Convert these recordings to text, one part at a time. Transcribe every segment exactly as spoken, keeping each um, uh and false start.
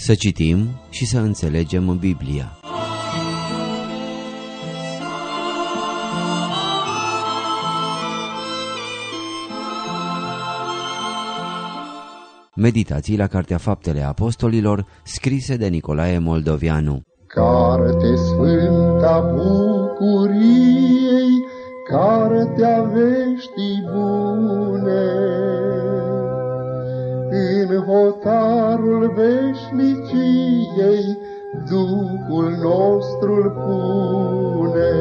Să citim și să înțelegem Biblia. Meditații la Cartea Faptele Apostolilor, scrise de Nicolae Moldovianu. Carte sfânta bucuriei, cartea veștii bune, în hotarul veșniciei Duhul nostru pune.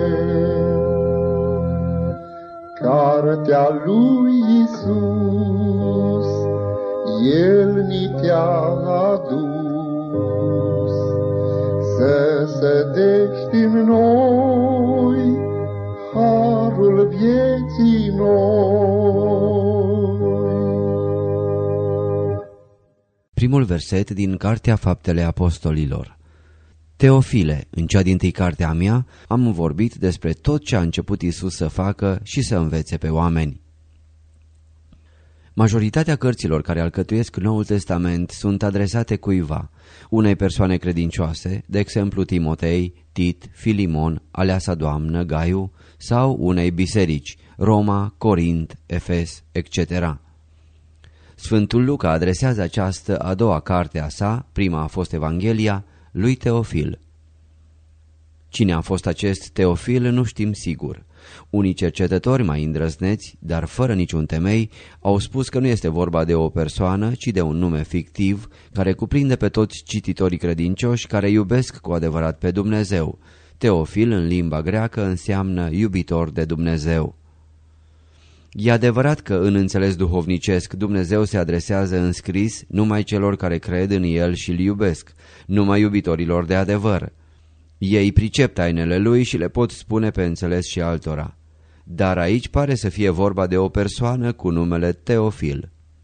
Cartea lui Iisus, El ni te-a adus, să sădești în noi harul vieții noi. Primul verset din Cartea Faptele Apostolilor. Teofile, în cea dintâi carte a mea, am vorbit despre tot ce a început Iisus să facă și să învețe pe oameni. Majoritatea cărților care alcătuiesc Noul Testament sunt adresate cuiva, unei persoane credincioase, de exemplu Timotei, Tit, Filimon, aleasa doamnă, Gaiu, sau unei biserici, Roma, Corint, Efes, et cetera. Sfântul Luca adresează această a doua carte a sa, prima a fost Evanghelia, lui Teofil. Cine a fost acest Teofil nu știm sigur. Unii cercetători mai îndrăzneți, dar fără niciun temei, au spus că nu este vorba de o persoană, ci de un nume fictiv care cuprinde pe toți cititorii credincioși care iubesc cu adevărat pe Dumnezeu. Teofil în limba greacă înseamnă iubitor de Dumnezeu. E adevărat că în înțeles duhovnicesc Dumnezeu se adresează în scris numai celor care cred în El și îl iubesc, numai iubitorilor de adevăr. Ei pricep tainele lui și le pot spune pe înțeles și altora. Dar aici pare să fie vorba de o persoană cu numele Teofil.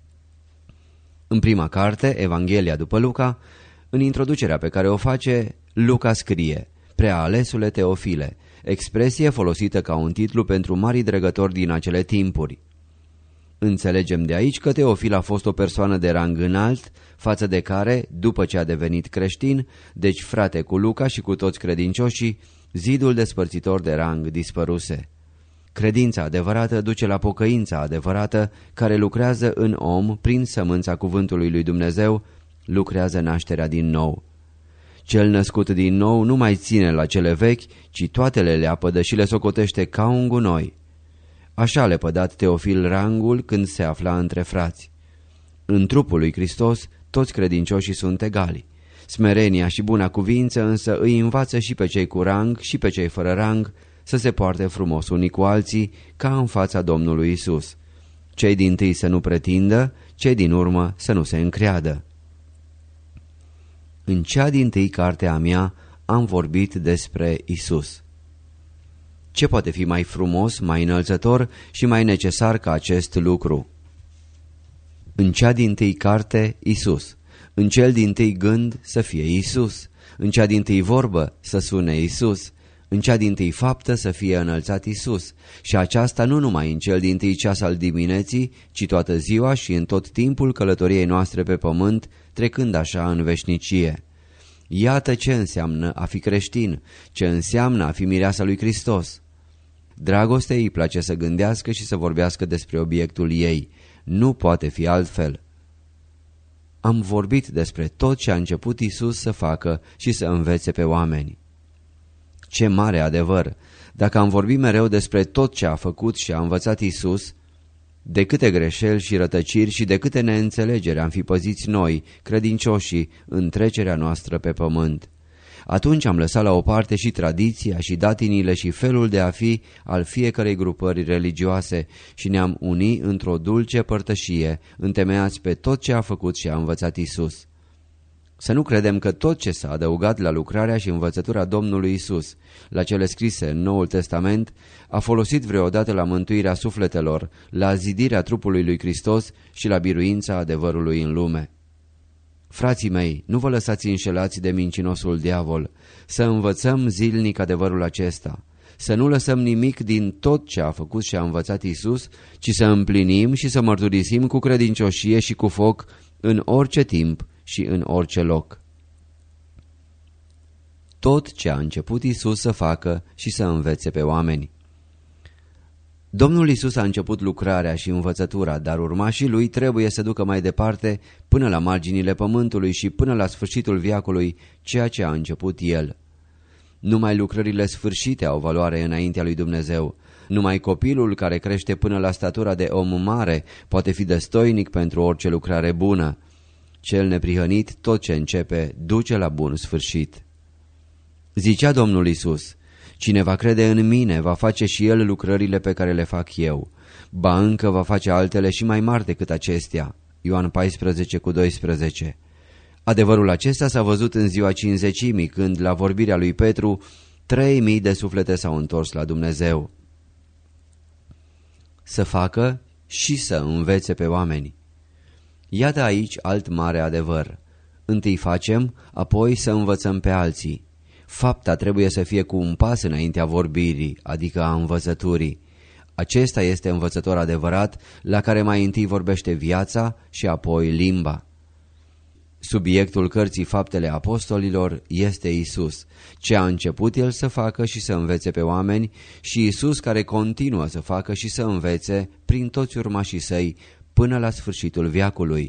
În prima carte, Evanghelia după Luca, în introducerea pe care o face, Luca scrie: Prea alesule Teofile, expresie folosită ca un titlu pentru marii dregători din acele timpuri. Înțelegem de aici că Teofil a fost o persoană de rang înalt, față de care, după ce a devenit creștin, deci frate cu Luca și cu toți credincioșii, zidul despărțitor de rang dispăruse. Credința adevărată duce la pocăința adevărată, care lucrează în om prin sămânța cuvântului lui Dumnezeu, lucrează nașterea din nou. Cel născut din nou nu mai ține la cele vechi, ci toate le leapădă și le socotește ca un gunoi. Așa a lepădat Teofil rangul când se afla între frați. În trupul lui Hristos toți credincioșii sunt egali. Smerenia și buna cuvință însă îi învață și pe cei cu rang și pe cei fără rang să se poarte frumos unii cu alții ca în fața Domnului Isus. Cei dintâi să nu pretindă, cei din urmă să nu se încreadă. În cea dintâi carte a mea am vorbit despre Isus. Ce poate fi mai frumos, mai înălțător și mai necesar ca acest lucru? În cea dintâi carte, Isus. În cel dintâi gând să fie Isus. În cea dintâi vorbă să sune Isus. În cea dintâi faptă să fie înălțat Isus. Și aceasta nu numai în cel dintâi ceas al dimineții, ci toată ziua și în tot timpul călătoriei noastre pe pământ, trecând așa în veșnicie. Iată ce înseamnă a fi creștin, ce înseamnă a fi mireasa lui Hristos. Dragostei îi place să gândească și să vorbească despre obiectul ei. Nu poate fi altfel. Am vorbit despre tot ce a început Isus să facă și să învețe pe oameni. Ce mare adevăr! Dacă am vorbit mereu despre tot ce a făcut și a învățat Isus, de câte greșeli și rătăciri și de câte neînțelegeri am fi păziți noi, credincioșii, în trecerea noastră pe pământ. Atunci am lăsat la o parte și tradiția și datinile și felul de a fi al fiecărei grupări religioase și ne-am unit într-o dulce părtășie, întemeiați pe tot ce a făcut și a învățat Isus. Să nu credem că tot ce s-a adăugat la lucrarea și învățătura Domnului Isus, la cele scrise în Noul Testament, a folosit vreodată la mântuirea sufletelor, la zidirea trupului lui Hristos și la biruința adevărului în lume. Frații mei, nu vă lăsați înșelați de mincinosul diavol, să învățăm zilnic adevărul acesta, să nu lăsăm nimic din tot ce a făcut și a învățat Isus, ci să împlinim și să mărturisim cu credincioșie și cu foc în orice timp și în orice loc. tot ce a început Iisus să facă și să învețe pe oameni. Domnul Iisus a început lucrarea și învățătura, dar urmașii lui trebuie să ducă mai departe până la marginile pământului și până la sfârșitul veacului ceea ce a început El. Numai lucrările sfârșite au valoare înaintea lui Dumnezeu. Numai copilul care crește până la statura de om mare poate fi destoinic pentru orice lucrare bună. Cel neprihănit, tot ce începe, duce la bun sfârșit. Zicea Domnul Iisus: cine va crede în mine va face și el lucrările pe care le fac eu, ba încă va face altele și mai mari decât acestea. Ioan paisprezece cu doisprezece. Adevărul acesta s-a văzut în ziua cincizecimii, când, la vorbirea lui Petru, trei mii de suflete s-au întors la Dumnezeu. Să facă și să învețe pe oameni. Iată aici alt mare adevăr. Întâi facem, apoi să învățăm pe alții. Fapta trebuie să fie cu un pas înaintea vorbirii, adică a învățăturii. Acesta este învățător adevărat, la care mai întâi vorbește viața și apoi limba. Subiectul cărții Faptele Apostolilor este Iisus, ce a început El să facă și să învețe pe oameni, și Iisus care continuă să facă și să învețe prin toți urmașii Săi până la sfârșitul veacului.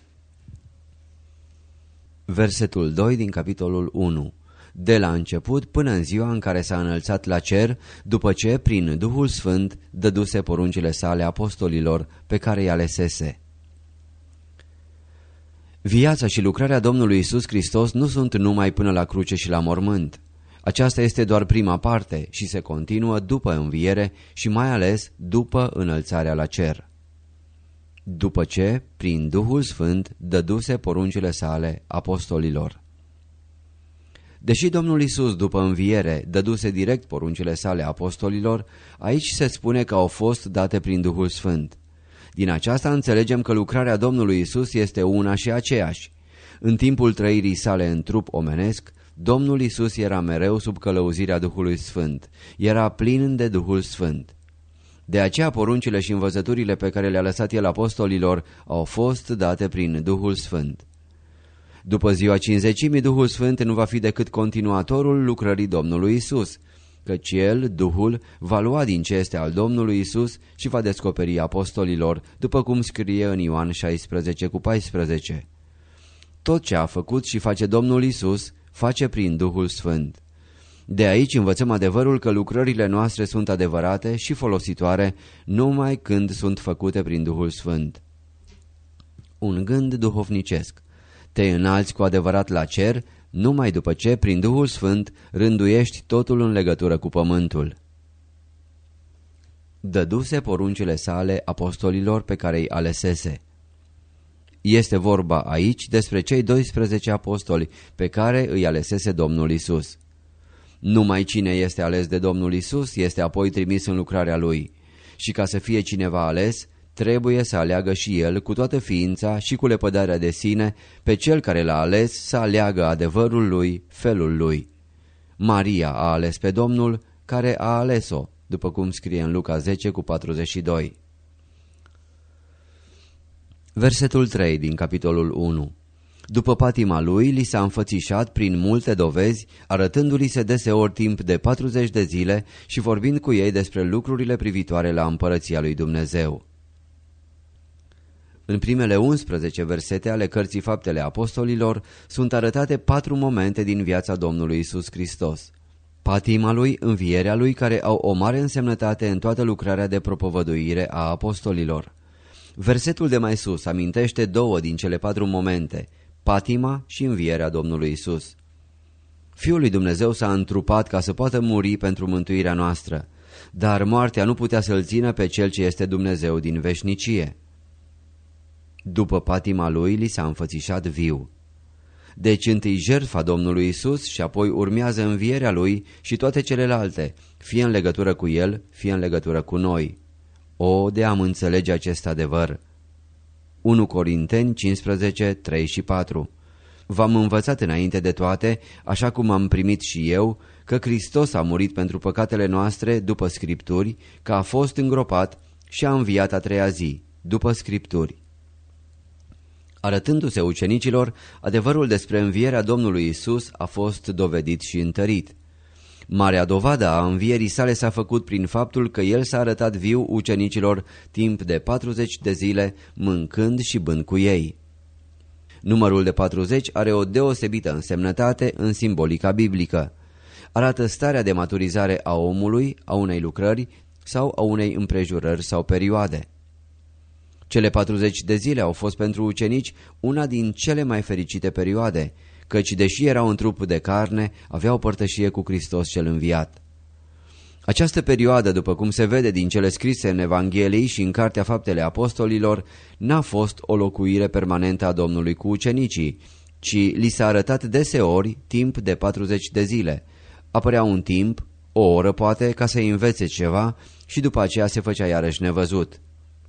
Versetul doi din capitolul unu. De la început până în ziua în care s-a înălțat la cer, după ce, prin Duhul Sfânt, dăduse poruncile sale apostolilor pe care i-a alesese. Viața și lucrarea Domnului Iisus Hristos nu sunt numai până la cruce și la mormânt. Aceasta este doar prima parte și se continuă după înviere și mai ales după înălțarea la cer. După ce, prin Duhul Sfânt, dăduse poruncile sale apostolilor. Deși Domnul Iisus, după înviere, dăduse direct poruncile sale apostolilor, aici se spune că au fost date prin Duhul Sfânt. Din aceasta înțelegem că lucrarea Domnului Iisus este una și aceeași. În timpul trăirii sale în trup omenesc, Domnul Iisus era mereu sub călăuzirea Duhului Sfânt, era plin de Duhul Sfânt. De aceea poruncile și învățăturile pe care le-a lăsat El apostolilor au fost date prin Duhul Sfânt. După ziua cincizecimii, Duhul Sfânt nu va fi decât continuatorul lucrării Domnului Iisus, căci El, Duhul, va lua din ce este al Domnului Iisus și va descoperi apostolilor, după cum scrie în Ioan șaisprezece cu paisprezece. Tot ce a făcut și face Domnul Iisus, face prin Duhul Sfânt. De aici învățăm adevărul că lucrările noastre sunt adevărate și folositoare numai când sunt făcute prin Duhul Sfânt. Un gând duhovnicesc. Te înalți cu adevărat la cer numai după ce, prin Duhul Sfânt, rânduiești totul în legătură cu pământul. Dăduse poruncile sale apostolilor pe care îi alesese. Este vorba aici despre cei doisprezece apostoli pe care îi alesese Domnul Iisus. Numai cine este ales de Domnul Iisus este apoi trimis în lucrarea Lui. Și ca să fie cineva ales, trebuie să aleagă și el cu toată ființa și cu lepădarea de sine pe cel care l-a ales să aleagă adevărul lui, felul lui. Maria a ales pe Domnul care a ales-o, după cum scrie în Luca zece cu patruzeci și doi. Versetul trei din capitolul unu. După patima lui, li s-a înfățișat prin multe dovezi, arătându-li se deseori timp de patruzeci de zile și vorbind cu ei despre lucrurile privitoare la împărăția lui Dumnezeu. În primele unsprezece versete ale cărții Faptele Apostolilor sunt arătate patru momente din viața Domnului Iisus Hristos. Patima lui, învierea lui, care au o mare însemnătate în toată lucrarea de propovăduire a apostolilor. Versetul de mai sus amintește două din cele patru momente, patima și învierea Domnului Iisus. Fiul lui Dumnezeu s-a întrupat ca să poată muri pentru mântuirea noastră, dar moartea nu putea să-l țină pe Cel ce este Dumnezeu din veșnicie. După patima lui, li s-a înfățișat viu. Deci întâi jertfa Domnului Iisus și apoi urmează învierea lui și toate celelalte, fie în legătură cu el, fie în legătură cu noi. O, de am înțelege acest adevăr! unu Corinteni cincisprezece, trei și patru. V-am învățat înainte de toate, așa cum am primit și eu, că Hristos a murit pentru păcatele noastre după Scripturi, că a fost îngropat și a înviat a treia zi, după Scripturi. Arătându-se ucenicilor, adevărul despre învierea Domnului Isus a fost dovedit și întărit. Marea dovadă a învierii sale s-a făcut prin faptul că el s-a arătat viu ucenicilor timp de patruzeci de zile, mâncând și bând cu ei. Numărul de patruzeci are o deosebită însemnătate în simbolica biblică. Arată starea de maturizare a omului, a unei lucrări sau a unei împrejurări sau perioade. Cele patruzeci de zile au fost pentru ucenici una din cele mai fericite perioade, căci deși erau în trup de carne, aveau părtășie cu Hristos cel înviat. Această perioadă, după cum se vede din cele scrise în Evanghelii și în Cartea Faptele Apostolilor, n-a fost o locuire permanentă a Domnului cu ucenicii, ci li s-a arătat deseori timp de patruzeci de zile. Apărea un timp, o oră poate, ca să învețe ceva și după aceea se făcea iarăși nevăzut.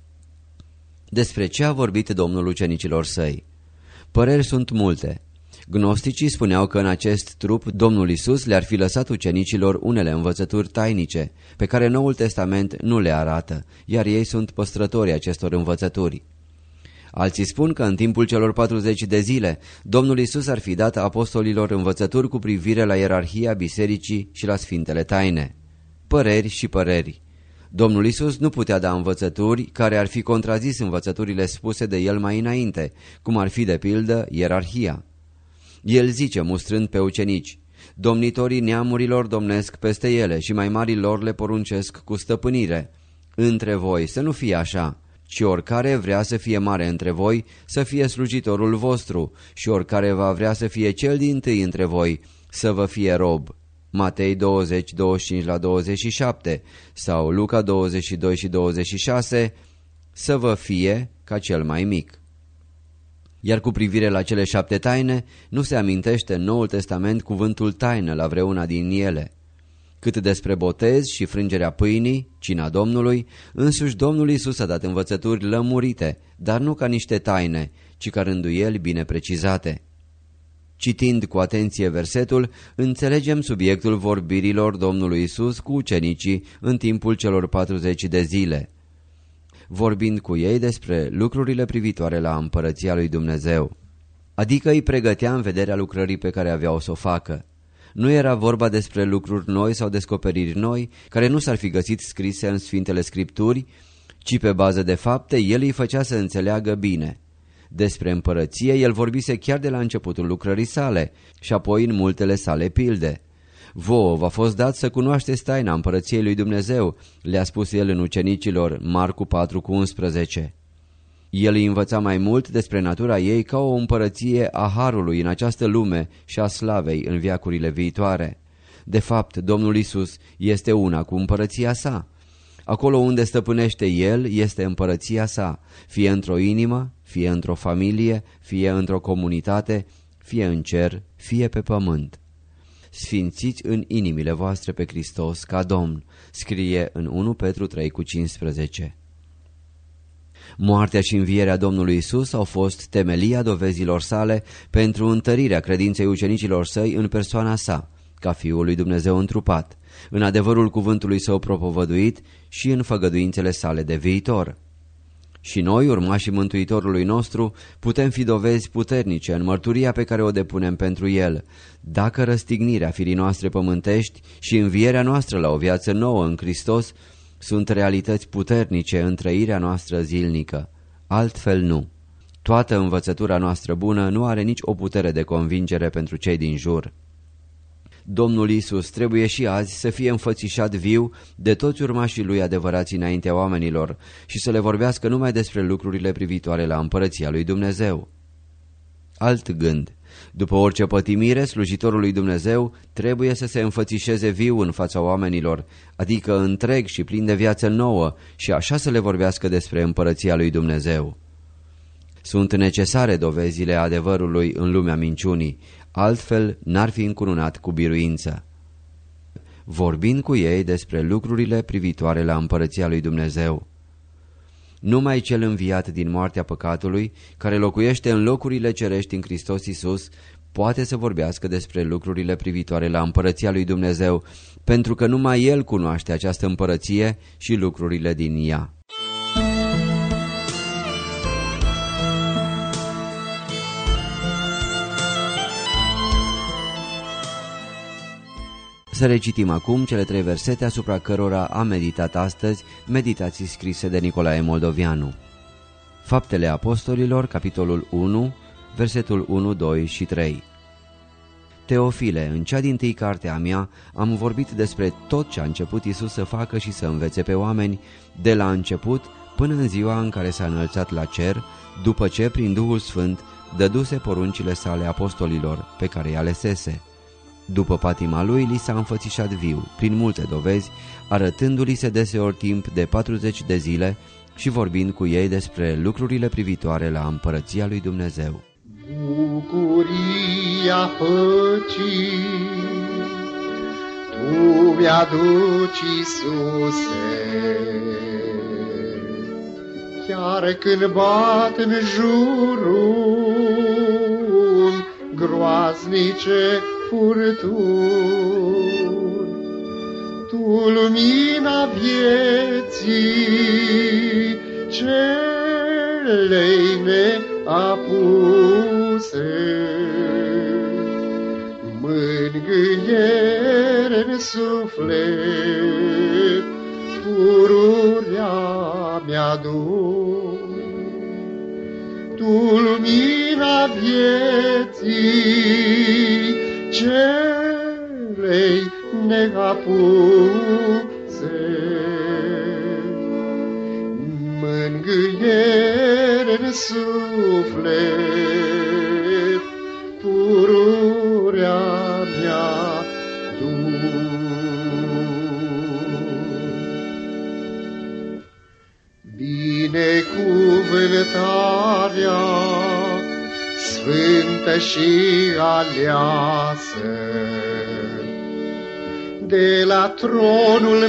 Despre ce a vorbit Domnul ucenicilor săi? Păreri sunt multe. Gnosticii spuneau că în acest trup Domnul Isus le-ar fi lăsat ucenicilor unele învățături tainice, pe care Noul Testament nu le arată, iar ei sunt păstrătorii acestor învățături. Alții spun că în timpul celor patruzeci de zile, Domnul Isus ar fi dat apostolilor învățături cu privire la ierarhia bisericii și la sfintele taine. Păreri și păreri. Domnul Isus nu putea da învățături care ar fi contrazis învățăturile spuse de el mai înainte, cum ar fi de pildă ierarhia. El zice, mustrând pe ucenici: domnitorii neamurilor domnesc peste ele și mai marii lor le poruncesc cu stăpânire. Între voi să nu fie așa, ci oricare vrea să fie mare între voi, să fie slujitorul vostru, și oricare va vrea să fie cel dintâi între voi, să vă fie rob. Matei douăzeci, douăzeci și cinci la douăzeci și șapte sau Luca douăzeci și doi și douăzeci și șase, să vă fie ca cel mai mic. Iar cu privire la cele șapte taine, nu se amintește în Noul Testament cuvântul taină la vreuna din ele. Cât despre botez și frângerea pâinii, cina Domnului, însuși Domnul Iisus a dat învățături lămurite, dar nu ca niște taine, ci ca rânduieli bine precizate. Citind cu atenție versetul, înțelegem subiectul vorbirilor Domnului Iisus cu ucenicii în timpul celor patruzeci de zile, vorbind cu ei despre lucrurile privitoare la împărăția lui Dumnezeu. Adică îi pregătea în vederea lucrării pe care aveau să o facă. Nu era vorba despre lucruri noi sau descoperiri noi, care nu s-ar fi găsit scrise în Sfintele Scripturi, ci pe bază de fapte el îi făcea să înțeleagă bine. Despre împărăție el vorbise chiar de la începutul lucrării sale și apoi în multele sale pilde. Vouă v-a fost dat să cunoașteți taina împărăției lui Dumnezeu, le-a spus el în ucenicilor, Marcu patru cu unsprezece. El îi învăța mai mult despre natura ei ca o împărăție a harului în această lume și a slavei în veacurile viitoare. De fapt, Domnul Isus este una cu împărăția sa. Acolo unde stăpânește El este împărăția sa, fie într-o inimă, fie într-o familie, fie într-o comunitate, fie în cer, fie pe pământ. Sfințiți în inimile voastre pe Hristos ca Domn, scrie în unu Petru trei cu cincisprezece. Moartea și învierea Domnului Isus au fost temelia dovezilor sale pentru întărirea credinței ucenicilor săi în persoana sa, ca Fiul lui Dumnezeu întrupat, în adevărul cuvântului său propovăduit și în făgăduințele sale de viitor. Și noi, urmașii Mântuitorului nostru, putem fi dovezi puternice în mărturia pe care o depunem pentru El, dacă răstignirea firii noastre pământești și învierea noastră la o viață nouă în Hristos sunt realități puternice în trăirea noastră zilnică. Altfel nu. Toată învățătura noastră bună nu are nici o putere de convingere pentru cei din jur. Domnul Iisus trebuie și azi să fie înfățișat viu de toți urmașii lui adevărați înaintea oamenilor și să le vorbească numai despre lucrurile privitoare la împărăția lui Dumnezeu. Alt gând. După orice pătimire, slujitorul lui Dumnezeu trebuie să se înfățișeze viu în fața oamenilor, adică întreg și plin de viață nouă, și așa să le vorbească despre împărăția lui Dumnezeu. Sunt necesare dovezile adevărului în lumea minciunii, altfel n-ar fi încununat cu biruință. Vorbind cu ei despre lucrurile privitoare la împărăția lui Dumnezeu. Numai cel înviat din moartea păcatului, care locuiește în locurile cerești în Hristos Iisus, poate să vorbească despre lucrurile privitoare la împărăția lui Dumnezeu, pentru că numai El cunoaște această împărăție și lucrurile din ea. Să recitim acum cele trei versete asupra cărora am meditat astăzi, meditații scrise de Nicolae Moldovianu. Faptele Apostolilor, capitolul unu, versetul unu, doi și trei. Teofile, în cea dintâi carte a mea am vorbit despre tot ce a început Iisus să facă și să învețe pe oameni, de la început până în ziua în care s-a înălțat la cer, după ce, prin Duhul Sfânt, dăduse poruncile sale apostolilor pe care îi alesese. După patima lui, li s-a înfățișat viu, prin multe dovezi, arătându-li se deseori timp de patruzeci de zile și vorbind cu ei despre lucrurile privitoare la împărăția lui Dumnezeu. Bucuria păcii Tu mi-aduci, Iisuse, chiar când bat în jurul groaznice furtuni. Tu, lumina vieții celei neapuse, mângâiere în suflet, pururea mi-aduc. Tu, lumina vieții celei neapuse, mângâiere în suflet, pururea mi-aduc. Binecuvântarea sfântă și aleasă, de la tronul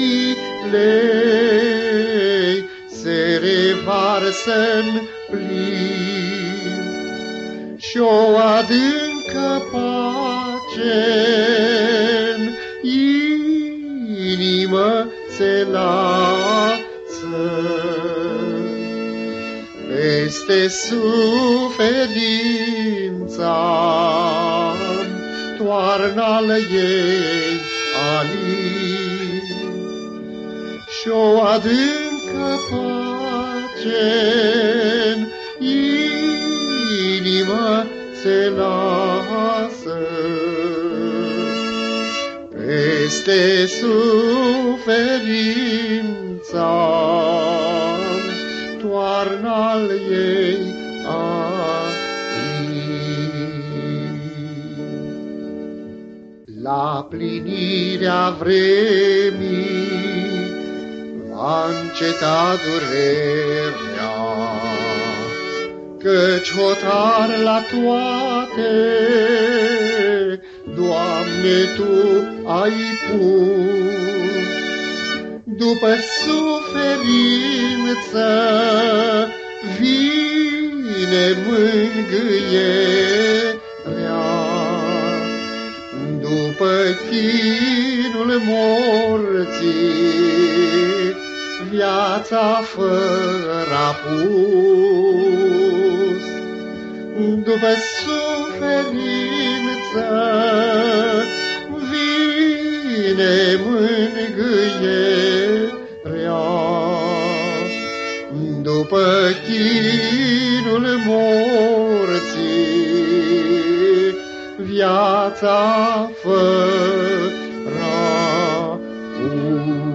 milei se revarsă-n plin, și-o adâncă pace-n inimă se lasă. Peste suferința toarnă-l ei alin, și-o adâncă pace-n inimă se lasă. Peste suferința toarnă-l ei alin. La plinirea vremii va înceta durerea, căci hotar la toate, Doamne, Tu ai pus. După suferință vine mângâierea, după chinul morții viața fără apus. După suferință vine mângâierea, după chinul morții viața fără apus.